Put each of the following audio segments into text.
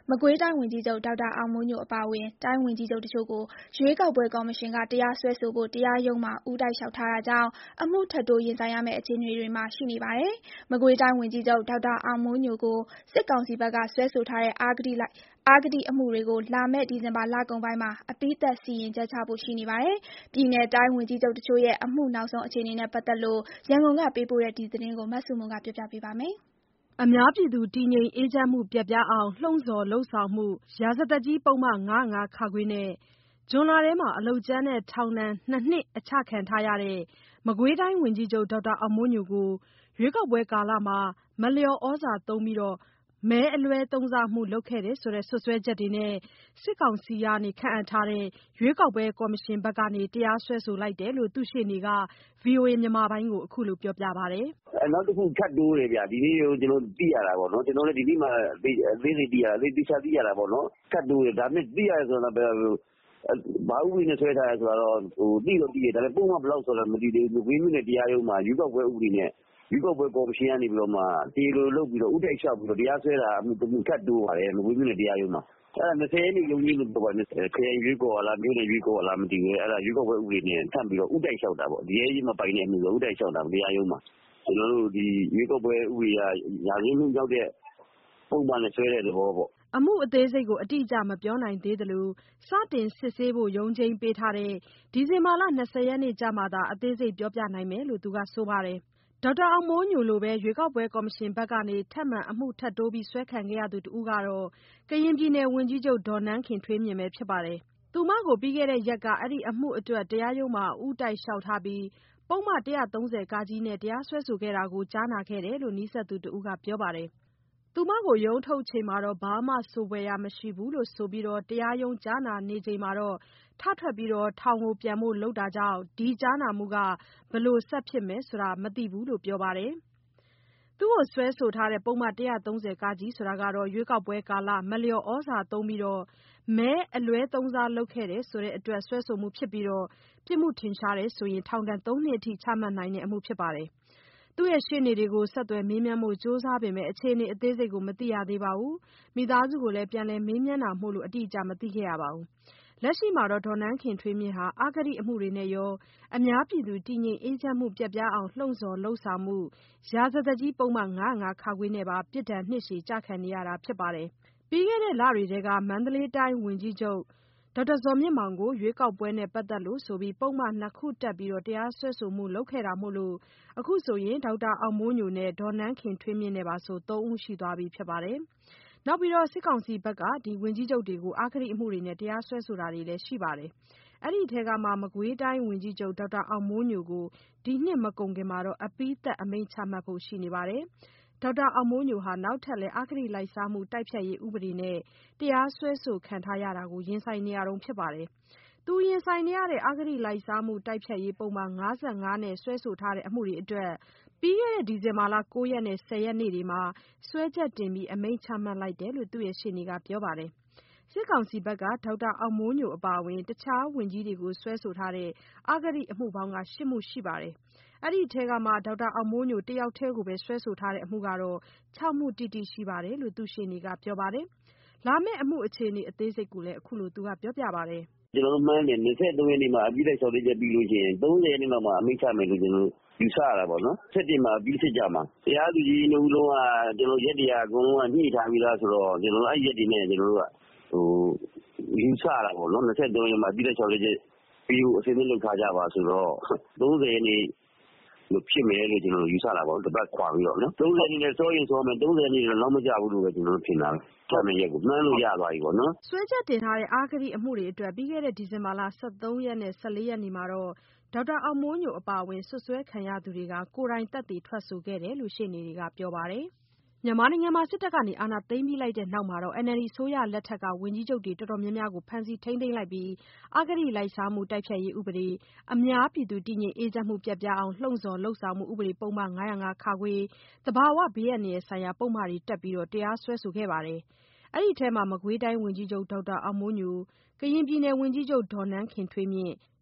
မကွေးတိုင်းဝန်ကြီးချုပ်ဒေါက်တာအောင်မိုးညိုအပါအဝင် တိုင်းဝန်ကြီးချုပ်တချို့ကိုရွေးကောက်ပွဲကော်မရှင်ကတရားစွဲဆိုဖို့တရားရုံးမှာဦးတိုက်လျှောက်ထားတာကြောင့်အမှုထပ်တိုးရင်ဆိုင်ရမယ့်အခြေအနေတွေမှာရှိနေပါတယ်။ မကွေးတိုင်းဝန်ကြီးချုပ်ဒေါက်တာအောင်မိုးညိုကိုစစ်ကောင်စီဘက်ကစွဲဆိုထားတဲ့အဂတိအမှုတွေကိုလာမယ့်ဒီဇင်ဘာလကုန်ပိုင်းမှာအပြီးသတ်စီရင်ချက်ချဖို့ရှိနေပါတယ်။ ပြည်နယ်တိုင်းဝန်ကြီးချုပ်တချို့ရဲ့အမှုနောက်ဆုံးအခြေအနေနဲ့ပတ်သက်လို့ရန်ကုန်ကပေးပို့တဲ့ဒီသတင်းကိုမဆုမွန်ကပြောပြပါမယ်။အများပြည်သူတည်ငြိမ်အေးချမ်းမှုပျက်ပြားအောင်လှုံ့ဆော်လုပ်ဆောင်မှု ရာဇသတ်ကြီးပုဒ်မ ၅၀၅ နဲ့ ဇွန်လထဲအလုပ်ကြမ်းနဲ့ထောင်ဒဏ် 2 နှစ်အချခံထားရတဲ့ မကွေးတိုင်းဝန်ကြီးချုပ်ဒေါက်တာအောင်မိုးညိုကို ရွေးကောက်ပွဲကာလမှာ မလျော်ဩဇာသုံးပြီးမဲအလွဲသုံးစားမှုလုပ်ခဲ့တယ်ဆိုတဲ့စွပ်စွဲချက်တွေနဲ့ စစ်ကောင်စီကခန့်အပ်ထားတဲ့ရွေးကောက်ပွဲကော်မရှင်ဘက်ကတရားစွဲဆိုလိုက်တယ်လို့သူ့ရှေ့နေက VOA ကိုအခုလိုပြောပါတယ်။ "နောက်တခုထပ်တိုးတယ်ဗျ။ဒီနေ့ကျွန်တော်သိရတာပေါ့နော်။ကျွန်တော်လည်းဒီနေ့မှအသေးစိတ်သိရတာသေချာသိရတာပေါ့နော်။ထပ်တိုးတယ်ဒါပေမဲ့သိရတယ်ဆိုတာဘာဥပဒေနဲ့ဆွဲထားတယ်ဆိုတာတော့သိတော့သိတယ်ဒါပေမဲ့ပုဒ်မဘယ်လောက်ဆိုတာမသိသေးဘူး။မကွေးမြို့နယ်တရားရုံးမှာရွေးကောက်ပွဲဥပဒေနဲ့ရွေးကောက်ပွဲကော်မရှင်ကနေပြီးတော့မှတရားလိုလုပ်ပြီးတော့ဦးတိုက်လျှောက်ပြီးတော့တရားစွဲတာအမှုတစ်မှုထပ်တိုးပါတယ်မကွေးမြို့နယ်တရားရုံးမှာ။အဲ့ဒါ20ရက်နေ့ရုံးချိန်းလို့ပြောပါတယ်။ခရိုင်ရွေးကော်လားမြို့နယ်ရွေးကော်လားမသိဘူး။အဲ့ဒါရွေးကောက်ပွဲဥပဒေနဲ့ထပ်ပြီးတော့ဦးတိုက်လျှောက်တာပေါ့။ဒီရဲကြီးမပိုင်တဲ့အမှုဆိုဦးတိုက်လျှောက်တာတရားရုံးမှာ။ကျွန်တော်တို့ဒီရွေးကောက်ပွဲဥပဒေအရရာဇဝတ်မှုရောက်တဲ့ပုဒ်မနဲ့ဆွဲတဲ့သဘောပေါ့။" အမှုအသေးစိတ်ကိုအတိအကျမပြောနိုင်သေးသလို စတင်စစ်ဆေးဖို့ရုံးချိန်းပေးထားတဲ့ ဒီဇင်ဘာလ 20 ရက်နေ့ကျမှသာ အသေးစိတ်ပြောပြနိုင်မယ်လို့သူကဆိုပါတယ်။ ဒေါက်တာအောင်မိုးညိုလိုပဲရွေးကောက်ပွဲကော်မရှင်ဘက်ကထပ်မံအမှုထပ်တိုးစွဲခံခဲ့ရသူတဦးကတော့ ကရင်ပြည်နယ်ဝန်ကြီးချုပ်ဒေါ်နန်းခင်ထွေးမြင့်ပဲဖြစ်ပါတယ်။ သူမကိုပြီးခဲ့တဲ့ရက်က အဲဒီအမှုအတွက်တရားရုံးမှာဦးတိုက်လျှောက်ထားပြီး ပုဒ်မ 130 နဲ့တရားစွဲဆိုခဲ့တာကိုကြားနာခဲ့တယ်လို့နီးစပ်သူတဦးကပြောပါတယ်။ သူမကိုရုံးထုတ်ချိန်မှာဘာမှဆိုဖွယ်ရာမရှိဘူးလို့ဆိုပြီး တရားရုံးကြားနာနေချိန်မှာထထွက်ပြီးထောင်ပြန်ဖို့လုပ်တာကြောင့် ဒီကြားနာမှုကဘယ်လိုဆက်ဖြစ်မယ်ဆိုတာမသိဘူးလို့ပြောပါတယ်။ သူ့ကိုစွဲဆိုထားတဲ့ပုဒ်မ 130 ဆိုတာကတော့ ရွေးကောက်ပွဲကာလ မလျော်ဩဇာသုံးပြီးမဲအလွဲသုံးစားလုပ်ခဲ့တယ်ဆိုတဲ့အတွက်စွဲဆိုမှုဖြစ်ပြီး ပြစ်မှုထင်ရှားရင် ထောင်ဒဏ် 3 နှစ်အထိချမှတ်နိုင်တဲ့အမှုဖြစ်ပါတယ်။ သူ့ရှေ့နေတွေကိုဆက်သွယ်မေးမြန်းဖို့ကြိုးစားပေမဲ့အခြေအနေအသေးစိတ်ကိုမသိရသေးပါဘူး။ မိသားစုကိုလည်းပြန်လည်မေးမြန်းတာမို့အတိအကျမသိခဲ့ရပါဘူး။ လက်ရှိမှာဒေါ်နန်းခင်ထွေးမြင့်ဟာအဂတိအမှုတွေနဲ့ရော အများပြည်သူတည်ငြိမ်အေးချမ်းမှုပျက်ပြားအောင်လှုံ့ဆော်လုပ်ဆောင်မှု ရာဇသတ်ကြီးပုဒ်မ ၅၀၅ နဲ့ပါပြစ်ဒဏ်နှစ်ရှည်ကျခံနေရတာဖြစ်ပါတယ်။ ပြီးခဲ့တဲ့လတွေထဲက မန္တလေးတိုင်းဝန်ကြီးချုပ်ဒေါက်တာဇော်မြင့်မောင်ကိုရွေးကောက်ပွဲနဲ့ပတ်သက်လို့ဆိုပြီးပုဒ်မ 2 ခုတပ်တရားစွဲဆိုမှုလုပ်ခဲ့တာမို့အခုဆိုရင် ဒေါက်တာအောင်မိုးညိုနဲ့ဒေါ်နန်းခင်ထွေးမြင့်နဲ့ပါဆို 3 ဦးရှိသွားပြီဖြစ်ပါတယ်။ နောက်ပြီးစစ်ကောင်စီဘက်ကဝန်ကြီးချုပ်တွေကိုအဂတိအမှုတွေနဲ့တရားစွဲဆိုတာတွေလည်းရှိပါတယ်။ အဲဒီထဲကမှ မကွေးတိုင်းဝန်ကြီးချုပ်ဒေါက်တာအောင်မိုးညိုကိုဒီနှစ်မကုန်ခင်အပြီးသတ်အမိန့်ချမှတ်ဖို့ရှိနေပါတယ်။ ဒေါက်တာအောင်မိုးညိုဟာနောက်ထပ်လည်းအဂတိလိုက်စားမှုတိုက်ဖျက်ရေးဥပဒေနဲ့တရားစွဲဆိုခံထားရတာကိုရင်ဆိုင်နေရတုန်းဖြစ်ပါတယ်။ သူရင်ဆိုင်နေရတဲ့ အဂတိလိုက်စားမှုတိုက်ဖျက်ရေးပုဒ်မ ၅၅ နဲ့စွဲဆိုထားတဲ့အမှုတွေအတွက် ပြီးခဲ့တဲ့ဒီဇင်ဘာ 9 ရက်နဲ့ 10 ရက်နေ့တွေမှာ စွဲချက်တင်အမိန့်ချမှတ်လိုက်တယ်လို့သူ့ရှေ့နေကပြောပါတယ်။ စစ်ကောင်စီဘက်က ဒေါက်တာအောင်မိုးညိုအပါအဝင် တခြားဝန်ကြီးတွေကိုစွဲဆိုထားတဲ့အဂတိအမှုပေါင်း 8 မှုရှိပါတယ်။ အဲဒီထဲကမှ ဒေါက်တာအောင်မိုးညိုတယောက်တည်းကိုပဲစွဲဆိုထားတဲ့အမှုကတော့ 6 မှုတိတိရှိတယ်လို့သူ့ရှေ့နေကပြောပါတယ်။ လာမယ့်အမှုအခြေအနေအသေးစိတ်ကိုလည်းအခုလိုပြောပြပါတယ်။ "ကျွန်တော်တို့မှန်းတယ်23ရက်နေ့မှာအပြီးလိုက်လျှောက်လဲချက်ပြီးလို့ရှိရင်30ရက်နေ့လောက်မှာအမိန့်ချမယ်လို့ကျွန်တော်တို့ယူဆရတာပေါ့နော်။မှာအပြီးစစ်ကြမှာ။တရားသူကြီး2ဦးလုံးကကျွန်တော်ရက်တွေကအကုန်လုံးကညှိထားပြီးသားဆိုတော့ကျွန်တော်တို့အဲ့ရက်တွေနဲ့ကျွန်တော်တို့ကယူဆရတာပေါ့နော်23ရက်မှာအပြီးလိုက်လျှောက်လဲချက်ပြီးဖို့အစဉ်သင့်လုပ်ထားကြပါဆိုတော့30ရက်နေ့လို့ဖြစ်မယ်လို့ကျွန်တော်တို့ယူဆတာပေါ့။တပတ်ခွာပြီးတော့နော်30ရက်နေ့လည်းစောရင်စောမယ်30ရက်နေ့တော့နောက်မကျဘူးလို့ပဲကျွန်တော်တို့ထင်တာပဲ။ချမယ့်ရက်ကိုမှန်းလို့ရသွားပြီပေါ့နော်။" စွဲချက်တင်ထားတဲ့အဂတိအမှုတွေအတွက် ပြီးခဲ့တဲ့ဒီဇင်ဘာ 13 ရက်နဲ့ 14 ရက်နေ့မှာဒေါက်တာအောင်မိုးညိုအပါအဝင်စွပ်စွဲခံရသူတွေက ကိုယ်တိုင်သက်သေထွက်ဆိုခဲ့တယ်လို့ရှေ့နေတွေကပြောပါတယ်။ မြန်မာနိုင်ငံမှာစစ်တပ်ကအာဏာသိမ်းပြီးတဲ့နောက် NLD အစိုးရလက်ထက်က ဝန်ကြီးချုပ်တွေတော်တော်များများကိုဖမ်းဆီးထိန်းသိမ်းလိုက်ပြီး အဂတိလိုက်စားမှုတိုက်ဖျက်ရေးဥပဒေ၊ အများပြည်သူတည်ငြိမ်အေးချမ်းမှုပျက်ပြားအောင်လှုံ့ဆော်လုပ်ဆောင်မှုဥပဒေပုဒ်မ ၅၀၅ သဘာဝဘေးအန္တရာယ်ဆိုင်ရာပုဒ်မတွေတပ်ပြီးတရားစွဲဆိုခဲ့ပါတယ်။ အဲဒီထဲမှာ မကွေးတိုင်းဝန်ကြီးချုပ်ဒေါက်တာအောင်မိုးညို၊ ကရင်ပြည်နယ်ဝန်ကြီးချုပ်ဒေါ်နန်းခင်ထွေးမြင့်၊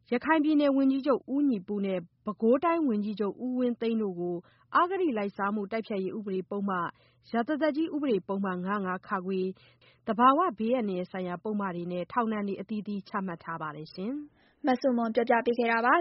ရခိုင်ပြည်နယ်ဝန်ကြီးချုပ်ဦးညီပုနဲ့ ပဲခူးတိုင်းဝန်ကြီးချုပ်ဦးဝင်းသိန်းတို့ကို အဂတိလိုက်စားမှုတိုက်ဖျက်ရေးဥပဒေပုဒ်မ၊ ရာဇသတ်ကြီးဥပဒေပုဒ်မ ၅၀၅ ၊ သဘာဝဘေးအန္တရာယ်ဆိုင်ရာပုဒ်မတွေနဲ့ ထောင်ဒဏ်တွေအသီးသီးချမှတ်ထားပါတယ်။မဆုမွန်ပြောပြပေးခဲ့တာပါ